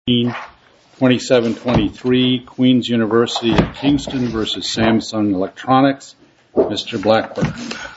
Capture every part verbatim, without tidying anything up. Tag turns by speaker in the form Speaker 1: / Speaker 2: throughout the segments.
Speaker 1: twenty-seven twenty-three Queen's University of Kingston versus Samsung Electronics. Mister Blackburn.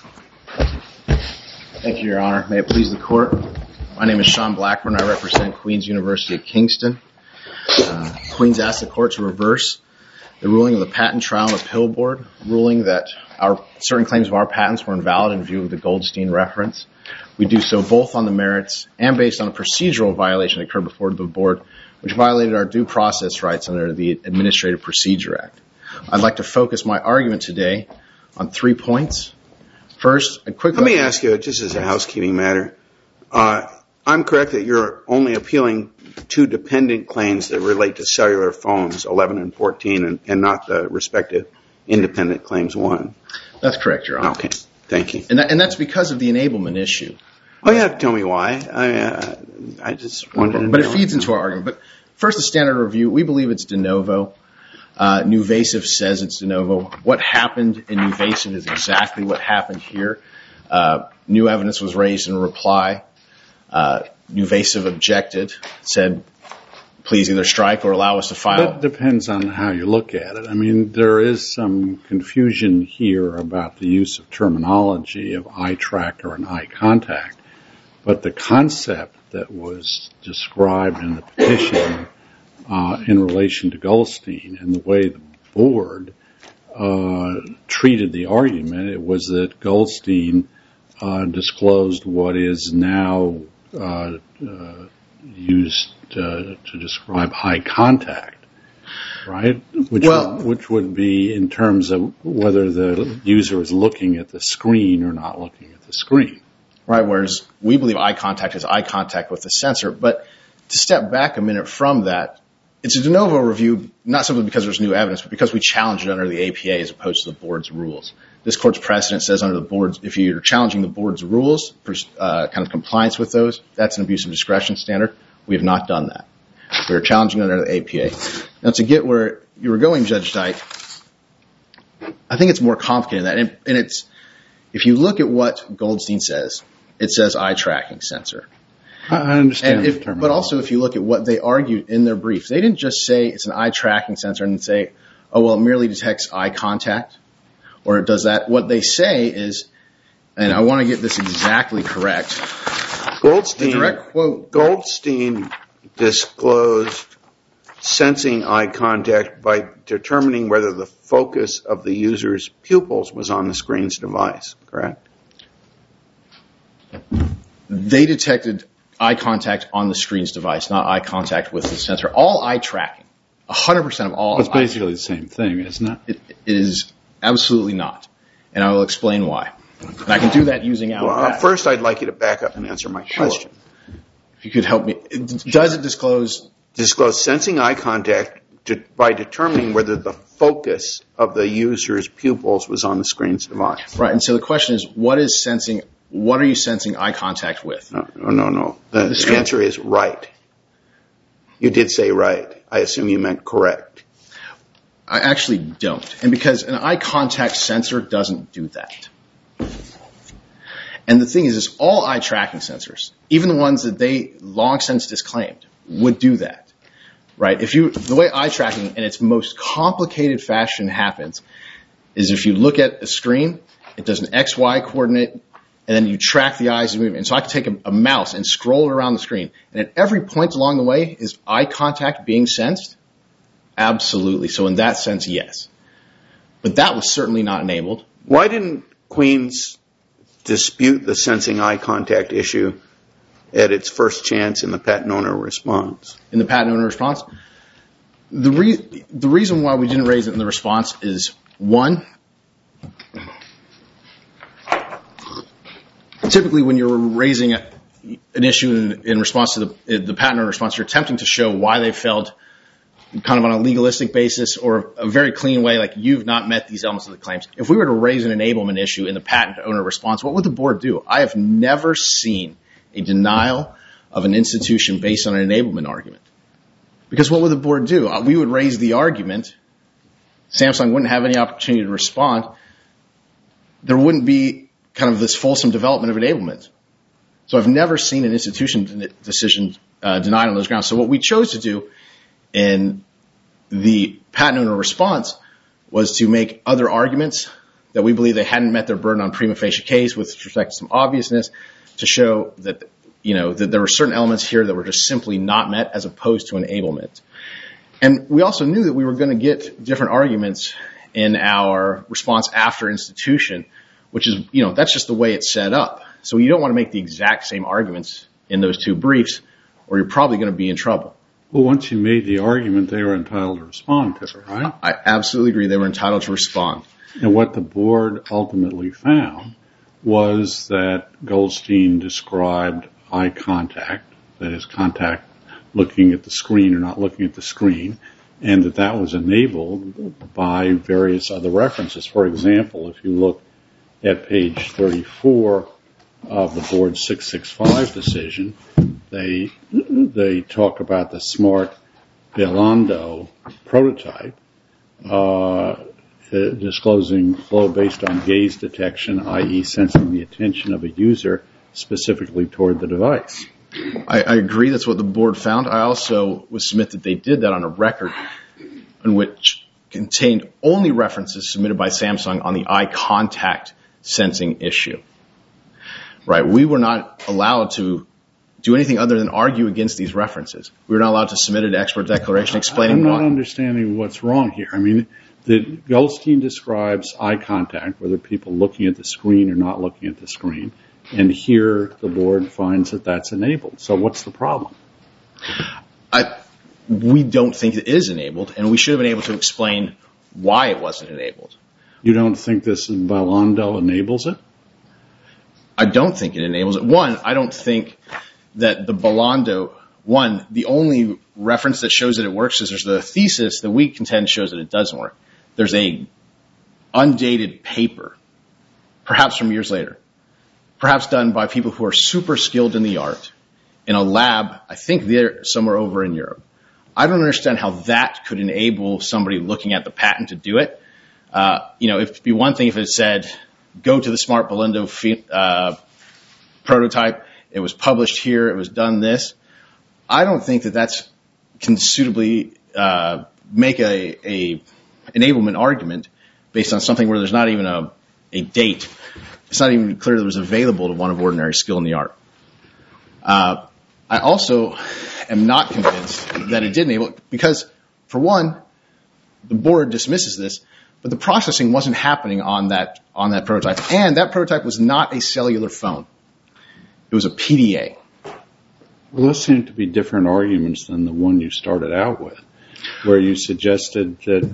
Speaker 2: Thank you, Your Honor. May it please the Court. My name is Sean Blackburn. I represent Queen's University of Kingston. Uh, Queen's asked the Court to reverse the ruling of the Patent Trial and Appeal Board, ruling that our certain claims of our patents were invalid in view of the Goldstein reference. We do so both on the merits and based on a procedural violation that occurred before the Board, which violated our due process rights under the Administrative Procedure Act. I'd like to focus my argument today on three points. First, a quick...
Speaker 3: Let me ask you, just as a housekeeping matter, uh, I'm correct that you're only appealing two dependent claims that relate to cellular phones, eleven and fourteen, and, and not the respective independent claims one.
Speaker 2: That's correct, Your Honor.
Speaker 3: Okay, thank you.
Speaker 2: And, that, and that's because of the enablement issue.
Speaker 3: Oh, you have to tell me why. I, uh, I just wanted to know.
Speaker 2: But it feeds into our argument. But first, the standard review, we believe it's de novo. Uh, Nuvasiv says it's de novo. What happened in Nuvasiv is exactly what happened here. Uh, new evidence was raised in reply. Uh, Nuvasiv objected, said, please either strike or allow us to file.
Speaker 1: That depends on how you look at it. I mean, there is some confusion here about the use of terminology of eye tracker and eye contact. But the concept that was described in the petition uh, in relation to Goldstein and the way the board uh, treated the argument, it was that Goldstein uh, disclosed what is now uh, uh, used uh, to describe eye contact, right? Which,
Speaker 2: well,
Speaker 1: would, which would be in terms of whether the user is looking at the screen or not looking at the screen.
Speaker 2: Right, whereas we believe eye contact is eye contact with the sensor. But to step back a minute from that, it's a de novo review, not simply because there's new evidence, but because we challenge it under the A P A as opposed to the board's rules. This court's precedent says under the board's, if you're challenging the board's rules, uh, kind of compliance with those, that's an abuse of discretion standard. We have not done that. We're challenging it under the A P A. Now, to get where you were going, Judge Dyke, I think it's more complicated than that. And, and it's, if you look at what Goldstein says, it says eye tracking sensor.
Speaker 1: I understand.
Speaker 2: And if, but also if you look at what they argued in their brief, they didn't just say it's an eye tracking sensor and say, oh, well, it merely detects eye contact, or it does that. What they say is, and I want to get this exactly correct.
Speaker 3: Goldstein,
Speaker 2: the direct quote,
Speaker 3: Goldstein disclosed sensing eye contact by determining whether the focus of the user's pupils was on the screen's device, correct?
Speaker 2: They detected eye contact on the screen's device, not eye contact with the sensor. All eye tracking, one hundred percent of all.
Speaker 1: It's basically the same thing, isn't it?
Speaker 2: It, it is absolutely not. And I will explain why. And I can do that using our
Speaker 3: Well, uh, first I'd like you to back up and answer my
Speaker 2: Sure.
Speaker 3: question.
Speaker 2: If you could help me. Does it disclose?
Speaker 3: Disclose sensing eye contact to, by determining whether the focus of the user's pupils was on the screen's device.
Speaker 2: Right. And so the question is, what is sensing? What are you sensing eye contact with?
Speaker 3: No, no, no. no. The,
Speaker 2: The
Speaker 3: the answer is right. You did say right. I assume you meant correct.
Speaker 2: I actually don't. And because an eye contact sensor doesn't do that. And the thing is, is all eye tracking sensors, even the ones that they long since disclaimed, would do that. Right? If you, the way eye tracking in its most complicated fashion happens is if you look at a screen, it does an X Y coordinate, and then you track the eyes moving. And so I can take a, a mouse and scroll it around the screen. And at every point along the way, is eye contact being sensed? Absolutely. So in that sense, yes. But that was certainly not enabled.
Speaker 3: Why didn't Queens dispute the sensing eye contact issue at its first chance in the patent owner response?
Speaker 2: In the patent owner response? The, re- the reason why we didn't raise it in the response is, one, typically when you're raising a, an issue in, in response to the, the patent owner response, you're attempting to show why they failed kind of on a legalistic basis or a very clean way, like you've not met these elements of the claims. If we were to raise an enablement issue in the patent owner response, what would the board do? I have never seen a denial of an institution based on an enablement argument. Because what would the board do? We would raise the argument. Samsung wouldn't have any opportunity to respond. There wouldn't be kind of this fulsome development of enablement. So I've never seen an institution decision uh, denied on those grounds. So what we chose to do in the patent owner response was to make other arguments that we believe they hadn't met their burden on prima facie case with respect to some obviousness, to show that, you know, that there were certain elements here that were just simply not met as opposed to enablement. And we also knew that we were going to get different arguments in our response after institution, which is, you know, that's just the way it's set up. So you don't want to make the exact same arguments in those two briefs, or you're probably going to be in trouble.
Speaker 1: Well, once you made the argument, they were entitled to respond to it, right?
Speaker 2: I absolutely agree. They were entitled to respond.
Speaker 1: And what the board ultimately found was that Goldstein described eye contact, that is contact looking at the screen or not looking at the screen, and that that was enabled by various other references. For example, if you look at page thirty-four of the board's six six five decision, they they talk about the smart Belando prototype, uh, disclosing flow based on gaze detection, that is sensing the attention of a user specifically toward the device.
Speaker 2: I, I agree that's what the board found. I also would submit that they did that on a record in which contained only references submitted by Samsung on the eye contact sensing issue. Right? We were not allowed to do anything other than argue against these references. We were not allowed to submit an expert declaration explaining
Speaker 1: I'm not
Speaker 2: why.
Speaker 1: understanding what's wrong here. I mean, the Goldstein describes eye contact, whether people looking at the screen or not looking at the screen, and here the board finds that that's enabled. So what's the problem?
Speaker 2: I, we don't think it is enabled, and we should have been able to explain why it wasn't enabled.
Speaker 1: You don't think this Belando enables it?
Speaker 2: I don't think it enables it. One, I don't think that the Belando, one, the only reference that shows that it works is there's the thesis that we contend shows that it doesn't work. There's a undated paper, perhaps from years later, perhaps done by people who are super skilled in the art in a lab, I think they're somewhere over in Europe. I don't understand how that could enable somebody looking at the patent to do it. Uh, you know, it'd be one thing if it said, go to the smart Belando uh, prototype. It was published here. It was done this. I don't think that that's can suitably uh, make a, a enablement argument based on something where there's not even a, a date. It's not even clear that it was available to one of ordinary skill in the art. Uh, I also am not convinced that it did enable it because, for one, the board dismisses this, but the processing wasn't happening on that on that prototype, and that prototype was not a cellular phone. It was a P D A.
Speaker 1: Well, those seem to be different arguments than the one you started out with, where you suggested that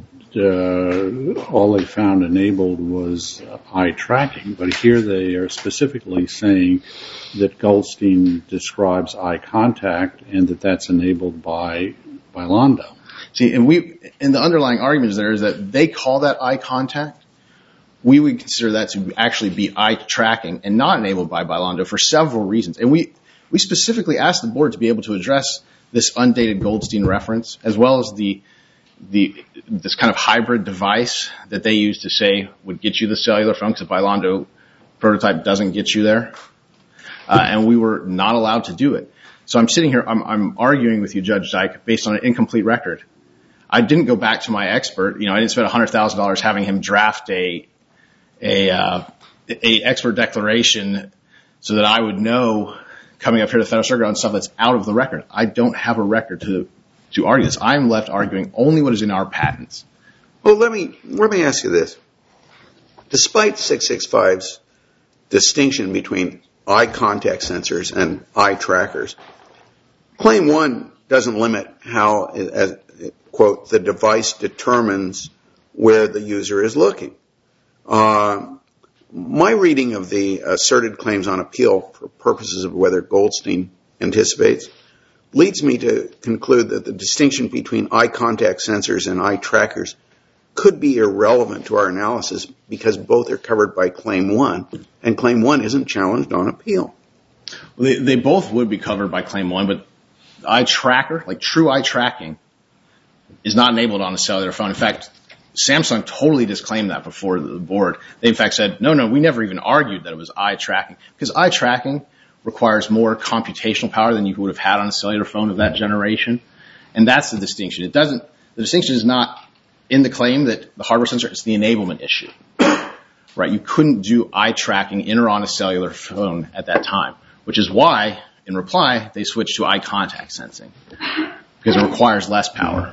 Speaker 1: uh, all they found enabled was uh, eye tracking, but here they are specifically saying that Goldstein describes eye contact and that that's enabled by Belando.
Speaker 2: See, and we, in the underlying arguments there is that they call that eye contact. We would consider that to actually be eye tracking and not enabled by Belando for several reasons. And we, we specifically asked the board to be able to address this undated Goldstein reference, as well as the, the, this kind of hybrid device that they use to say would get you the cellular phone because the Belando prototype doesn't get you there. Uh, and we were not allowed to do it. So I'm sitting here, I'm, I'm arguing with you, Judge Dyke, based on an incomplete record. I didn't go back to my expert. You know, I didn't spend one hundred thousand dollars having him draft a, a, uh, a expert declaration so that I would know coming up here to the Federal Circuit on stuff that's out of the record. I don't have a record to, to argue this. I'm left arguing only what is in our patents.
Speaker 3: Well, let me, let me ask you this. Despite six sixty-five's distinction between eye contact sensors and eye trackers, Claim one doesn't limit how, as, quote, the device determines where the user is looking. Uh, my reading of the asserted claims on appeal for purposes of whether Goldstein anticipates leads me to conclude that the distinction between eye contact sensors and eye trackers could be irrelevant to our analysis because both are covered by Claim one, and Claim one isn't challenged on appeal.
Speaker 2: Well, they, they both would be covered by Claim one, but eye tracker, like true eye tracking, is not enabled on a cellular phone. In fact, Samsung totally disclaimed that before the board. They in fact said, no, no, we never even argued that it was eye tracking. Because eye tracking requires more computational power than you would have had on a cellular phone of that generation. And that's the distinction. It doesn't, the distinction is not in the claim that the hardware sensor, it's the enablement issue. Right? You couldn't do eye tracking in or on a cellular phone at that time, which is why, in reply, they switched to eye contact sensing, because it requires less power.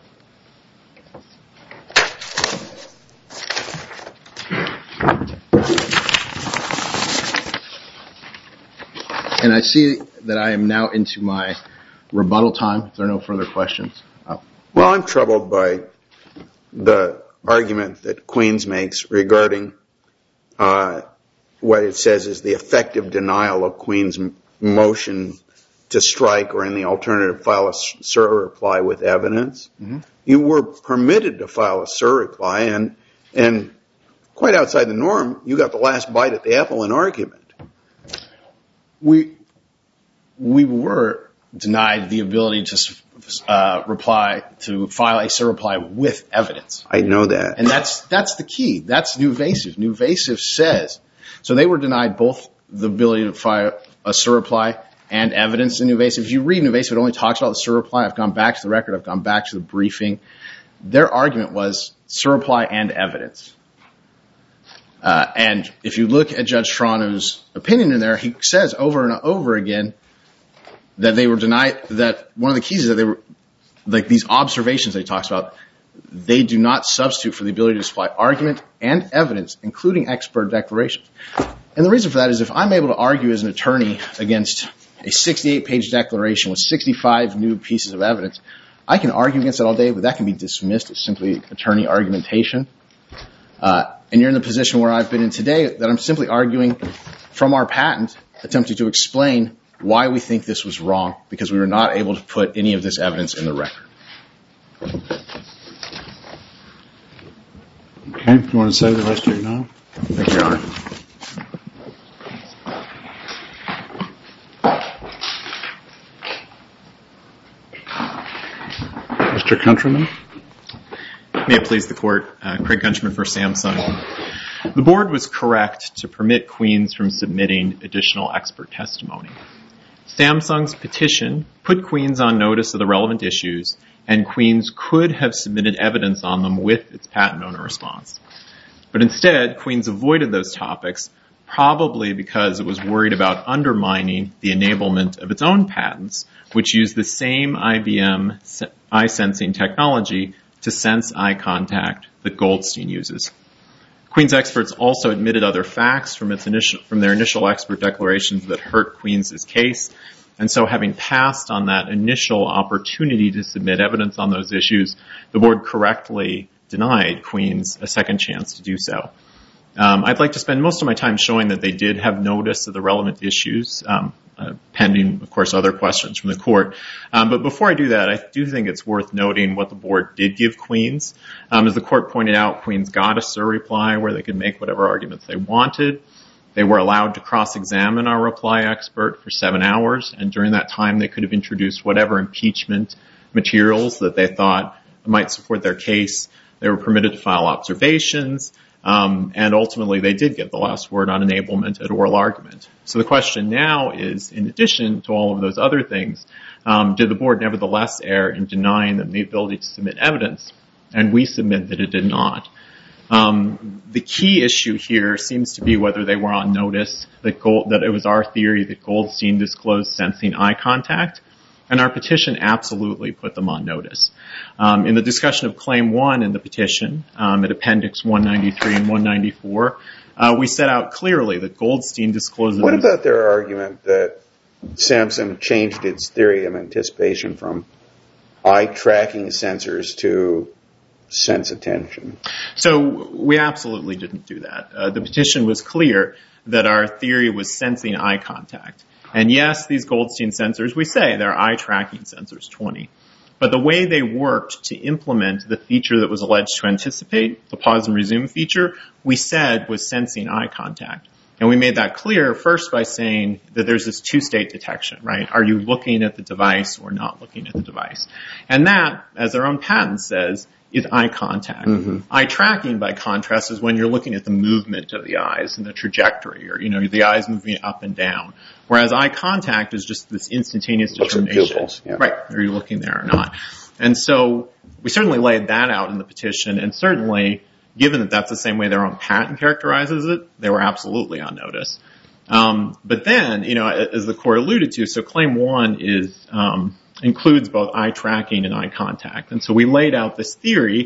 Speaker 2: And I see that I am now into my rebuttal time, if there are no further questions. Oh.
Speaker 3: Well, I'm troubled by the argument that Queens makes regarding uh, what it says is the effective denial of Queens' motion to strike, or in the alternative, file a SIR reply with evidence. Mm-hmm. You were permitted to file a SIR reply, and and quite outside the norm, you got the last bite at the apple in argument.
Speaker 2: We we were denied the ability to uh, reply to file a SIR reply with evidence.
Speaker 3: I know that,
Speaker 2: and that's that's the key. That's Nuvasiv. Nuvasiv says so. They were denied both the ability to file a SIR reply and evidence in Nuvasiv. If you read Nuvasiv, it only talks about the SIR reply. I've gone back to the record. I've gone back to the briefing. Their argument was SIR reply and evidence. Uh, and if you look at Judge Toronto's opinion in there, he says over and over again that they were denied, that one of the keys is that they were, like these observations that he talks about, they do not substitute for the ability to supply argument and evidence, including expert declarations. And the reason for that is if I'm able to argue as an attorney against a sixty-eight page declaration with sixty-five new pieces of evidence, I can argue against it all day, but that can be dismissed as simply attorney argumentation. Uh, and you're in the position where I've been in today, that I'm simply arguing from our patent, attempting to explain why we think this was wrong, because we were not able to put any of this evidence in the record.
Speaker 1: Okay, do you want to say the rest of your time?
Speaker 2: Thank you, Your Honor.
Speaker 1: Mister Countryman?
Speaker 4: May it please the Court, uh, Craig Countryman for Samsung. The Board was correct to permit Queens from submitting additional expert testimony. Samsung's petition put Queens on notice of the relevant issues, and Queens could have submitted evidence on them with its patent owner response. But instead, Queens avoided those topics, probably because it was worried about undermining the enablement of its own patents, which use the same I B M eye sensing technology to sense eye contact that Goldstein uses. Queens experts also admitted other facts from its initial, from their initial expert declarations that hurt Queens' case, and so having passed on that initial opportunity to submit evidence on those issues, the Board correctly denied Queens a second chance to do so. Um, I'd like to spend most of my time showing that they did have notice of the relevant issues, um, uh, pending, of course, other questions from the Court. Um, but before I do that, I do think it's worth noting what the Board did give Queens. Um, as the Court pointed out, Queens got a SIR reply where they could make whatever arguments they wanted. They were allowed to cross-examine our reply expert for seven hours, and during that time they could have introduced whatever impeachment materials that they thought might support their case. They were permitted to file observations. Um, and ultimately, they did get the last word on enablement at oral argument. So the question now is, in addition to all of those other things, um, did the Board nevertheless err in denying them the ability to submit evidence? And we submit that it did not. Um, the key issue here seems to be whether they were on notice that, Gold, that it was our theory that Goldstein disclosed sensing eye contact. And our petition absolutely put them on notice. Um, in the discussion of Claim one in the petition, um, at Appendix one ninety-three and one ninety-four, uh, we set out clearly that Goldstein disclosed...
Speaker 3: What about their argument that Samsung changed its theory of anticipation from eye tracking sensors to sense attention?
Speaker 4: So we absolutely didn't do that. Uh, the petition was clear that our theory was sensing eye contact. And yes, these Goldstein sensors, we say they're eye tracking sensors twenty. But the way they worked to implement the feature that was alleged to anticipate, the pause and resume feature, we said was sensing eye contact. And we made that clear first by saying that there's this two-state detection, right? Are you looking at the device or not looking at the device? And that, as our own patent says, is eye contact. Mm-hmm. Eye tracking, by contrast, is when you're looking at the movement of the eyes and the trajectory, or, you know, the eyes moving up and down. Whereas eye contact is just this instantaneous determination. Pupils, yeah. Right. Are you looking there or not? And so we certainly laid that out in the petition, and certainly, given that that's the same way their own patent characterizes it, they were absolutely on notice. Um, but then, you know, as the court alluded to, so claim one is, um, includes both eye tracking and eye contact. And so we laid out this theory,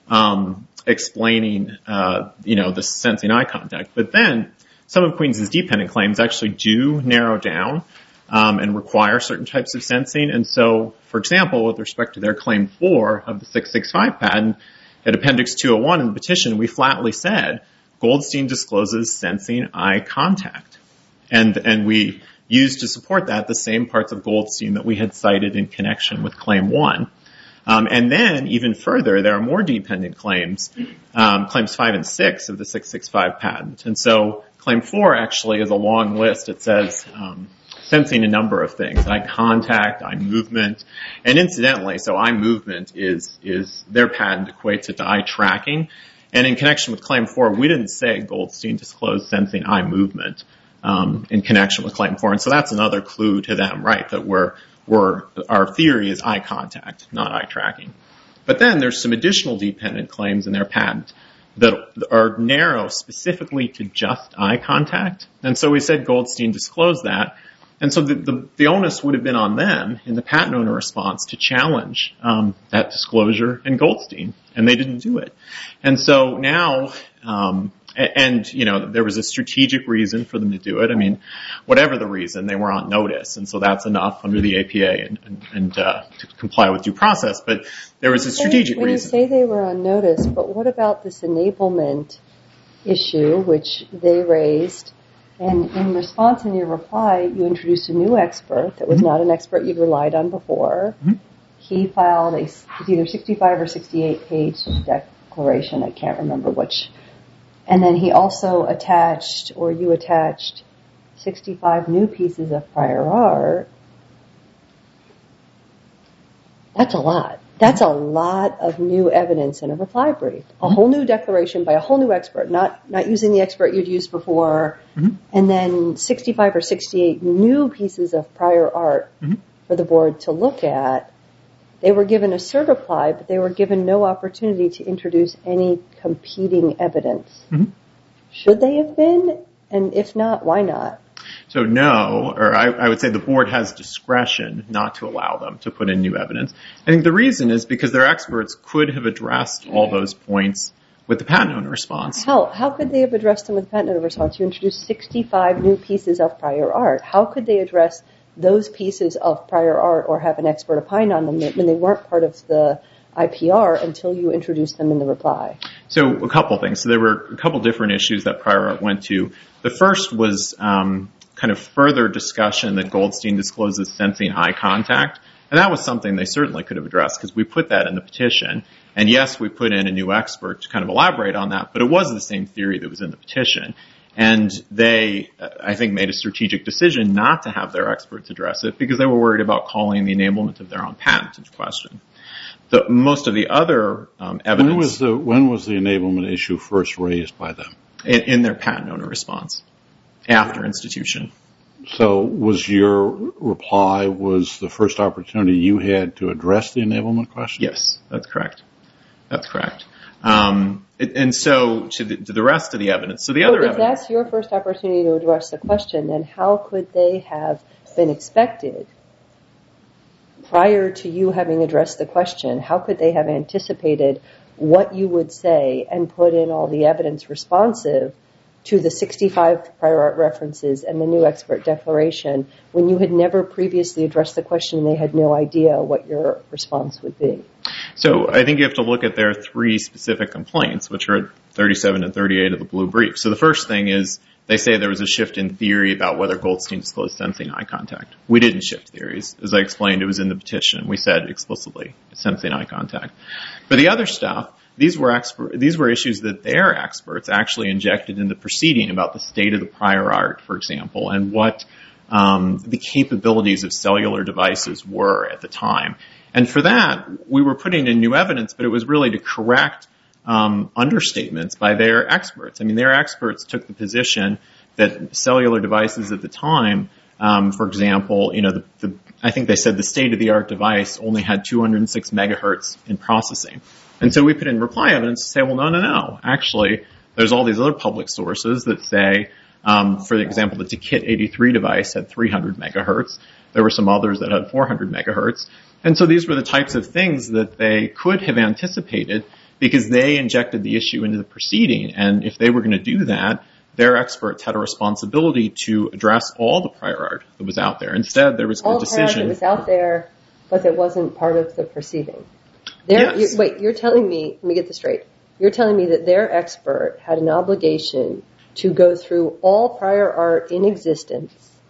Speaker 4: um, explaining, uh, you know, the sensing eye contact. But then some of Queens' dependent claims actually do narrow down, um, and require certain types of sensing. And so, for example, with respect to their claim four of the six sixty-five patent, at Appendix two oh one in the petition, we flatly said Goldstein discloses sensing eye contact. And, and we used to support that the same parts of Goldstein that we had cited in connection with Claim one. Um, and then, even further, there are more dependent claims, um, Claims five and six of the six sixty-five patent. And so Claim four actually is a long list. It says um, sensing a number of things, eye contact, eye movement. And incidentally, so eye movement is, is their patent equates it to eye tracking. And in connection with Claim four, we didn't say Goldstein disclosed sensing eye movement um, in connection with Claim four. And so that's another clue to them, right, that we're, we're, our theory is eye contact, not eye tracking. But then there's some additional dependent claims in their patent that are narrow specifically to just eye contact. And so we said Goldstein disclosed that. And so the, the, the onus would have been on them in the patent owner response to challenge um, that disclosure in Goldstein, and they didn't do it. And so now, um, and, and you know, there was a strategic reason for them to do it. I mean, whatever the reason, they were on notice, and so that's enough under the A P A and, and, and uh, to comply with due process. But there was a strategic
Speaker 5: when
Speaker 4: reason.
Speaker 5: When you say they were on notice, but what about this enablement issue, which they raised? And in response, in your reply, you introduced a new expert that was mm-hmm. not an expert you'd relied on before. Mm-hmm. He filed a it's either sixty-five or sixty-eight page declaration. I can't remember which. And then he also attached, or you attached, sixty-five new pieces of prior art. That's a lot. That's a lot of new evidence in a reply brief. A mm-hmm. whole new declaration by a whole new expert, not not using the expert you'd used before. Mm-hmm. And then sixty-five or sixty-eight new pieces of prior art mm-hmm. for the board to look at. They were given a cert reply, but they were given no opportunity to introduce any competing evidence. Mm-hmm. Should they have been? And if not, why not?
Speaker 4: So no, or I, I would say the board has discretion not to allow them to put in new evidence. I think the reason is because their experts could have addressed all those points with the patent owner response.
Speaker 5: How how could they have addressed them with the patent owner response? You introduced sixty-five new pieces of prior art. How could they address those pieces of prior art or have an expert opine on them when they weren't part of the I P R until you introduced them in the reply?
Speaker 4: So a couple things. So there were a couple different issues that prior art went to. The first was um, kind of further discussion that Goldstein discloses sensing eye contact. And that was something they certainly could have addressed because we put that in the petition. And yes, we put in a new expert to kind of elaborate on that, but it was the same theory that was in the petition. And they, I think, made a strategic decision not to have their experts address it because they were worried about calling the enablement of their own patent into question. The, most of the other um, evidence...
Speaker 1: When was the, when was the enablement issue first raised by them?
Speaker 4: In, in their patent owner response, after institution.
Speaker 1: So was your reply was the first opportunity you had to address the enablement question?
Speaker 4: Yes, that's correct. That's correct. Um, it, and so to the, to the rest of the evidence. So the
Speaker 5: well,
Speaker 4: other
Speaker 5: if
Speaker 4: evidence...
Speaker 5: that's your first opportunity to address the question, then how could they have been expected, prior to you having addressed the question, how could they have anticipated what you would say and put in all the evidence responsive to the sixty-five prior art references and the new expert declaration when you had never previously addressed the question and they had no idea what your response would be?
Speaker 4: So I think you have to look at their three specific complaints, which are at thirty-seven and thirty-eight of the blue brief. So the first thing is They say there was a shift in theory about whether Goldstein disclosed sensing eye contact. We didn't shift theories. As I explained, it was in the petition. We said explicitly sensing eye contact. For the other stuff, these were expert, these were issues that their experts actually injected in the proceeding about the state of the prior art, for example, and what um, the capabilities of cellular devices were at the time. And for that, we were putting in new evidence, but it was really to correct Um, understatements by their experts. I mean, their experts took the position that cellular devices at the time, um, for example, you know, the, the, I think they said the state-of-the-art device only had two hundred six megahertz in processing. And so we put in reply evidence to say, well, no, no, no. Actually, there's all these other public sources that say, um, for example, the Kit eighty-three device had three hundred megahertz. There were some others that had four hundred megahertz. And so these were the types of things that they could have anticipated because they injected the issue into the proceeding. And if they were going to do that, their experts had a responsibility to address all the prior art that was out there. Instead, there was
Speaker 5: all
Speaker 4: a decision.
Speaker 5: All the prior art that was out there, but that wasn't part of the proceeding. Yes. You're, wait, you're telling me, let me get this straight. You're telling me that their expert had an obligation to go through all prior art in existence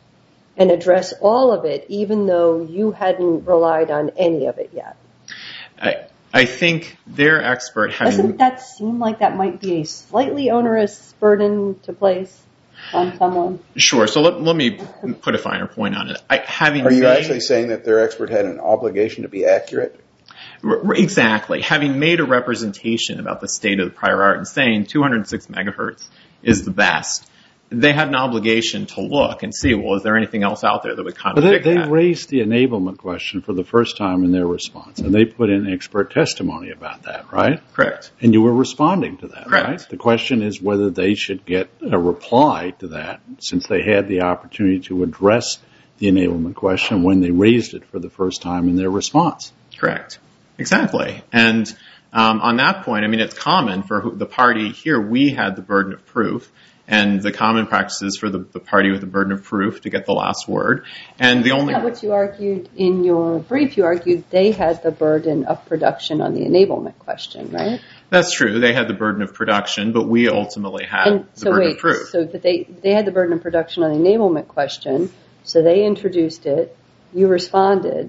Speaker 5: and address all of it, even though you hadn't relied on any of it yet.
Speaker 4: I, I think their expert had...
Speaker 5: Doesn't that seem like that might be a slightly onerous burden to place on someone?
Speaker 4: Sure. So let, let me put a finer point on it. I, having
Speaker 3: Are you
Speaker 4: made,
Speaker 3: actually saying that their expert had an obligation to be accurate?
Speaker 4: R- exactly. Having made a representation about the state of the prior art and saying two hundred six megahertz is the best, they had an obligation to look and see, well, is there anything else out there that would contradict
Speaker 1: that? They, they
Speaker 4: that?
Speaker 1: raised the enablement question for the first time in their response, and they put in expert testimony about that, right?
Speaker 4: Correct.
Speaker 1: And you were responding to that,
Speaker 4: Correct.
Speaker 1: right? The question is whether they should get a reply to that, since they had the opportunity to address the enablement question when they raised it for the first time in their response.
Speaker 4: Correct. Exactly. And um, on that point, I mean, it's common for who, the party here, we had the burden of proof. And the common practice is for the, the party with the burden of proof to get the last word. And the only...
Speaker 5: That's not what you argued in your brief. You argued they had the burden of production on the enablement question, right?
Speaker 4: That's true. They had the burden of production, but we ultimately had
Speaker 5: and
Speaker 4: the
Speaker 5: so
Speaker 4: burden
Speaker 5: wait,
Speaker 4: of proof.
Speaker 5: So that they, they had the burden of production on the enablement question, so they introduced it, you responded.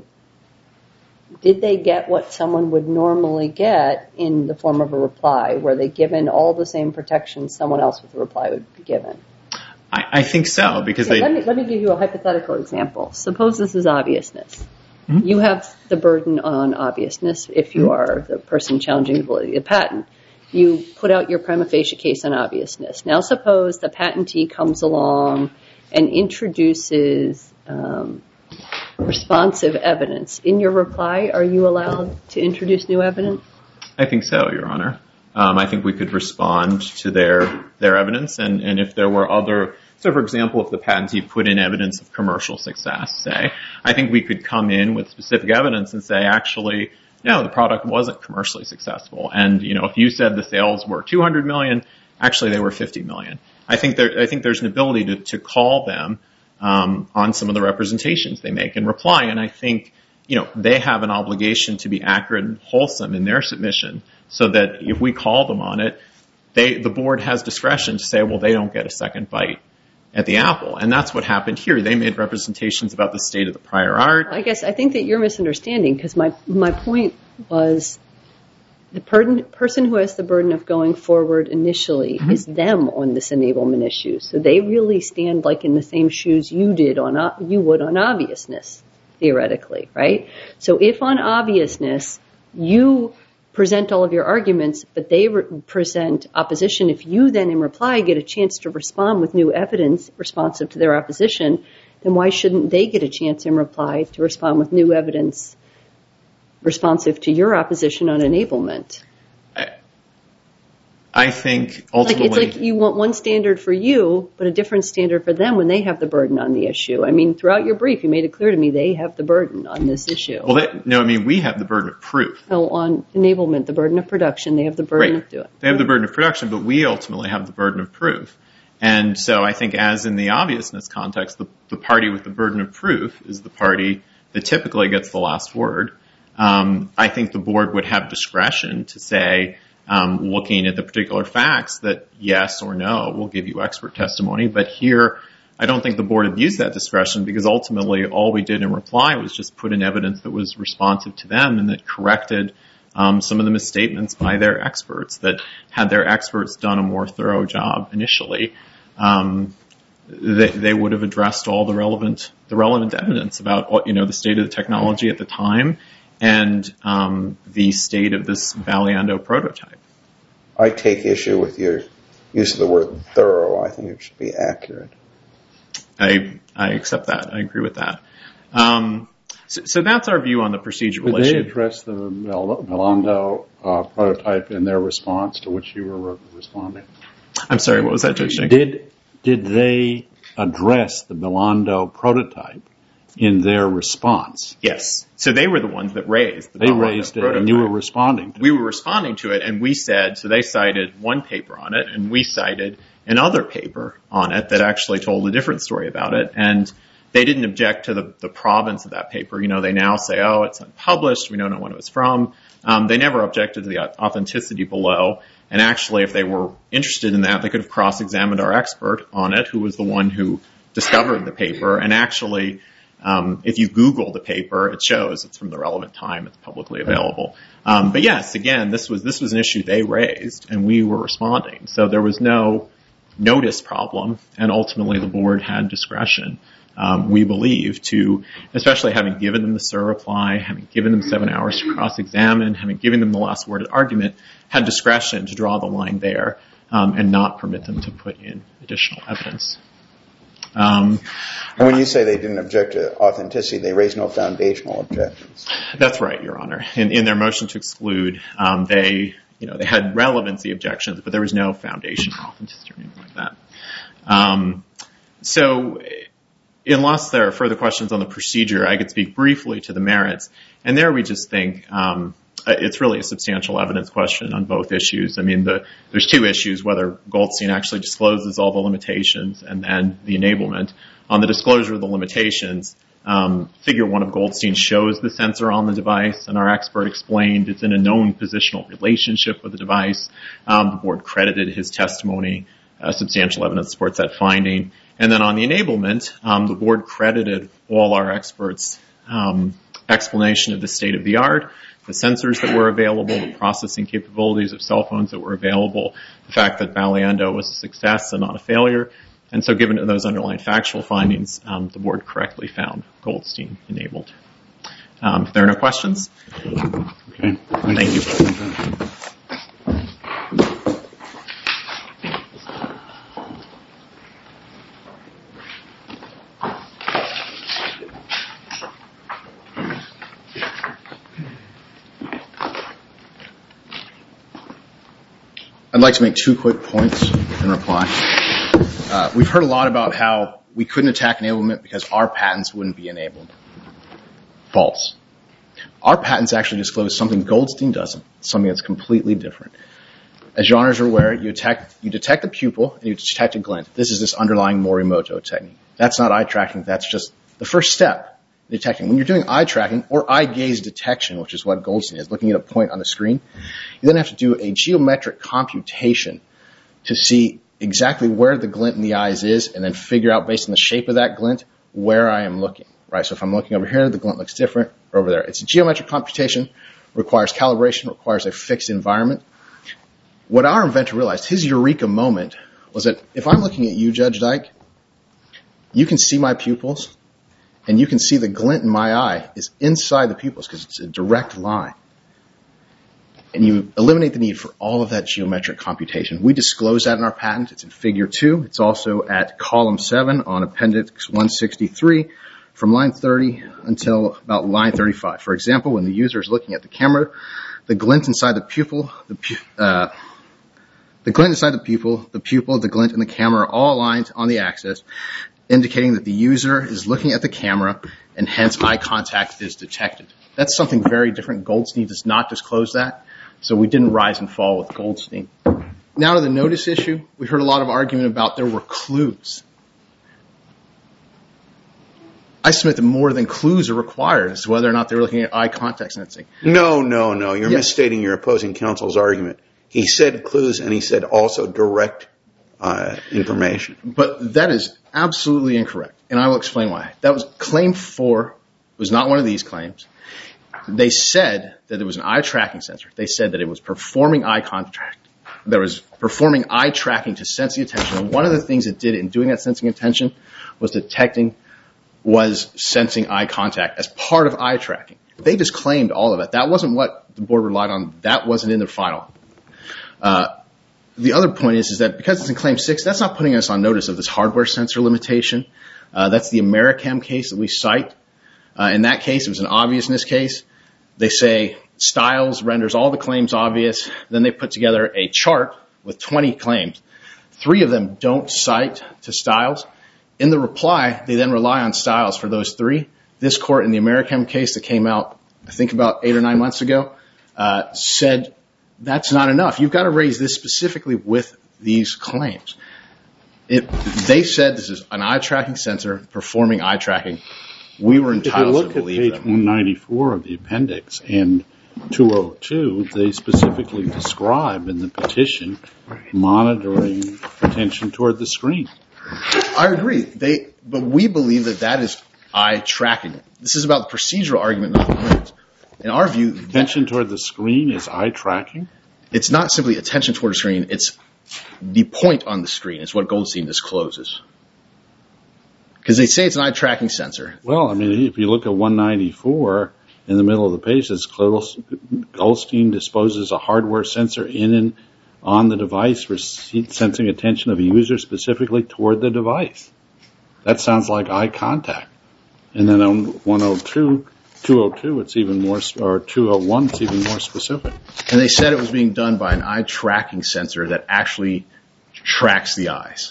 Speaker 5: Did they get what someone would normally get in the form of a reply? Were they given all the same protections someone else with a reply would be given?
Speaker 4: I, I think so, because
Speaker 5: okay,
Speaker 4: they...
Speaker 5: Let me, let me give you a hypothetical example. Suppose this is obviousness.
Speaker 4: Mm-hmm.
Speaker 5: You have the burden on obviousness if you mm-hmm. are the person challenging the validity of the patent. You put out your prima facie case on obviousness. Now suppose the patentee comes along and introduces... Um, responsive evidence. In your reply, are you allowed to introduce new evidence?
Speaker 4: I think so, Your Honor. Um, I think we could respond to their their evidence, and, and if there were other... So, for example, if the patentee put in evidence of commercial success, say, I think we could come in with specific evidence and say, actually, no, the product wasn't commercially successful. And, you know, if you said the sales were two hundred million, actually they were fifty million. I think there, I think there's an ability to, to call them Um, on some of the representations they make in reply. And I think, you know, they have an obligation to be accurate and wholesome in their submission so that if we call them on it, they, the board has discretion to say, well, they don't get a second bite at the apple. And that's what happened here. They made representations about the state of the prior art.
Speaker 5: I guess I think that you're misunderstanding because my, my point was the per- person who has the burden of going forward initially mm-hmm. is them on this enablement issue. So they really stand like in the same shoes you did on you would on obviousness, theoretically, right? So if on obviousness you present all of your arguments, but they re- present opposition, if you then in reply get a chance to respond with new evidence responsive to their opposition, then why shouldn't they get a chance in reply to respond with new evidence responsive to your opposition on enablement?
Speaker 4: I, I think ultimately...
Speaker 5: Like, it's like you want one standard for you, but a different standard for them when they have the burden on the issue. I mean, throughout your brief, you made it clear to me they have the burden on this issue.
Speaker 4: Well, they, no, I mean, we have the burden of proof.
Speaker 5: No, on enablement, the burden of production, they have the burden
Speaker 4: right.
Speaker 5: of doing.
Speaker 4: They have the burden of production, but we ultimately have the burden of proof. And so I think as in the obviousness context, the, the party with the burden of proof is the party that typically gets the last word. Um, I think the board would have discretion to say, um, looking at the particular facts that yes or no will give you expert testimony. But here, I don't think the board abused that discretion, because ultimately all we did in reply was just put in evidence that was responsive to them and that corrected um, some of the misstatements by their experts, that had their experts done a more thorough job initially, um, they, they would have addressed all the relevant the relevant evidence about, you know, the state of the technology at the time and um, the state of this Valiando prototype.
Speaker 3: I take issue with your use of the word thorough. I think it should be accurate.
Speaker 4: I I accept that. I agree with that. Um, so, so that's our view on the procedural
Speaker 1: Did
Speaker 4: issue.
Speaker 1: they address the Valiando uh, prototype in their response to which you were re- responding?
Speaker 4: I'm sorry, what was that, Judge Shank?
Speaker 1: Did did they address the Valiando prototype in their response?
Speaker 4: Yes. So they were the ones that raised the
Speaker 1: They
Speaker 4: Valiando
Speaker 1: raised it,
Speaker 4: prototype.
Speaker 1: and you were responding to it.
Speaker 4: We were responding to it, and we said, so they cited one paper on it, and we cited another paper on it that actually told a different story about it, and they didn't object to the, the provenance of that paper. You know, they now say, oh, it's unpublished, we don't know when it was from. Um, they never objected to the authenticity below, and actually, if they were interested in that, they could have cross-examined our expert on it, who was the one who discovered the paper, and actually, um, if you Google the paper, it shows it's from the relevant time, it's publicly available. Um, but yes, again, this was this was an issue they raised, and we were responding. So there was no notice problem, and ultimately the board had discretion, um, we believe, to, especially having given them the S I R reply, having given them seven hours to cross-examine, having given them the last worded argument, had discretion to draw the line there um, and not permit them to put in additional evidence. Um,
Speaker 3: and when you say they didn't object to authenticity, they raised no foundational objections.
Speaker 4: That's right, Your Honor. In, in their motion to exclude, um, they You know, they had relevancy objections, but there was no foundation for authenticity or anything like that. Um, so, unless there are further questions on the procedure, I could speak briefly to the merits. And there we just think um, it's really a substantial evidence question on both issues. I mean, the, there's two issues, whether Goldstein actually discloses all the limitations and then the enablement. On the disclosure of the limitations, Um, figure one of Goldstein shows the sensor on the device, and our expert explained it's in a known positional relationship with the device. Um, the board credited his testimony. Uh, substantial evidence supports that finding. And then on the enablement, um, the board credited all our experts' um, explanation of the state of the art, the sensors that were available, the processing capabilities of cell phones that were available, the fact that Valiando was a success and not a failure. And so given those underlying factual findings, um, the board correctly found Goldstein enabled. Um, if there are no questions.
Speaker 1: Okay.
Speaker 4: Thank you.
Speaker 2: I'd like to make two quick points in reply. Uh, we've heard a lot about how we couldn't attack enablement because our patents wouldn't be enabled. False. Our patents actually disclose something Goldstein doesn't, something that's completely different. As your honors are aware, you, attack, you detect the pupil and you detect a glint. This is this underlying Morimoto technique. That's not eye tracking. That's just the first step in detecting. When you're doing eye tracking or eye gaze detection, which is what Goldstein is, looking at a point on the screen, you then have to do a geometric computation to see exactly where the glint in the eyes is and then figure out based on the shape of that glint where I am looking. Right? So if I'm looking over here, the glint looks different over there. It's a geometric computation, requires calibration, requires a fixed environment. What our inventor realized, his eureka moment, was that if I'm looking at you, Judge Dyke, you can see my pupils and you can see the glint in my eye is inside the pupils because it's a direct line. And you eliminate the need for all of that geometric computation. We disclose that in our patent. It's in figure two. It's also at column seven on appendix one sixty-three from line thirty until about line thirty-five. For example, when the user is looking at the camera, the glint inside the pupil, the, pu- uh, the glint inside the pupil, the pupil, the glint, and the camera are all aligned on the axis, indicating that the user is looking at the camera and hence eye contact is detected. That's something very different. Goldstein does not disclose that. So we didn't rise and fall with Goldstein. Now to the notice issue. We heard a lot of argument about there were clues. I submit that more than clues are required as to whether or not they're looking at eye contact sensing.
Speaker 3: No, no, no. You're
Speaker 2: Yes.
Speaker 3: misstating your opposing counsel's argument. he said clues and he said also direct uh, information.
Speaker 2: But that is absolutely incorrect, and I will explain why. That was claim four. It was not one of these claims. They said that it was an eye tracking sensor. They said that it was performing eye contact. There was performing eye tracking to sense the attention. And one of the things it did in doing that sensing attention was detecting, was sensing eye contact as part of eye tracking. They just claimed all of it. That wasn't what the board relied on. That wasn't in their final. Uh, the other point is, is that because it's in claim six, that's not putting us on notice of this hardware sensor limitation. Uh, that's the Americam case that we cite. Uh, in that case, it was an obviousness case. They say Styles renders all the claims obvious. Then they put together a chart with twenty claims. Three of them don't cite to Styles. In the reply, they then rely on Styles for those three. This court in the Americam case that came out, I think about eight or nine months ago, uh, said that's not enough. You've got to raise this specifically with these claims. It, they said this is an eye tracking sensor performing eye tracking. We were entitled to believe them.
Speaker 1: If you look at page one ninety-four of the appendix and two oh two, they specifically describe in the petition monitoring attention toward the screen.
Speaker 2: I agree. They, but we believe that that is eye tracking. This is about the procedural argument, not the claims. In our view,
Speaker 1: attention toward the screen is eye tracking?
Speaker 2: It's not simply attention toward the screen. It's the point on the screen. It's what Goldstein discloses. Because they say it's an eye tracking sensor.
Speaker 1: Well, I mean, if you look at one ninety-four, in the middle of the page, it says Goldstein disposes a hardware sensor in and on the device for sensing attention of a user specifically toward the device. That sounds like eye contact. And then on one oh two, two oh two, it's even more, or two oh one, it's even more specific.
Speaker 2: And they said it was being done by an eye tracking sensor that actually tracks the eyes.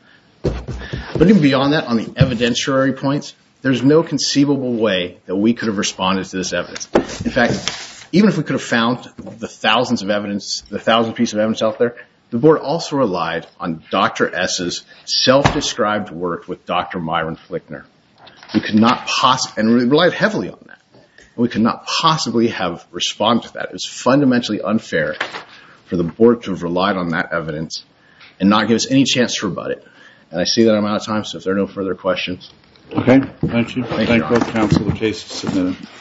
Speaker 2: But even beyond that, on the evidentiary points, there's no conceivable way that we could have responded to this evidence. In fact, even if we could have found the thousands of evidence, the thousand pieces of evidence out there, the board also relied on Doctor S's self-described work with Doctor Myron Flickner. We could not possibly, and we relied heavily on that. And we could not possibly have responded to that. It was fundamentally unfair for the board to have relied on that evidence and not give us any chance to rebut it. And I see that I'm out of time, so if there are no further questions.
Speaker 1: Okay, thank you.
Speaker 2: Thank
Speaker 1: Thank
Speaker 2: you,
Speaker 1: both counsel. The case is submitted.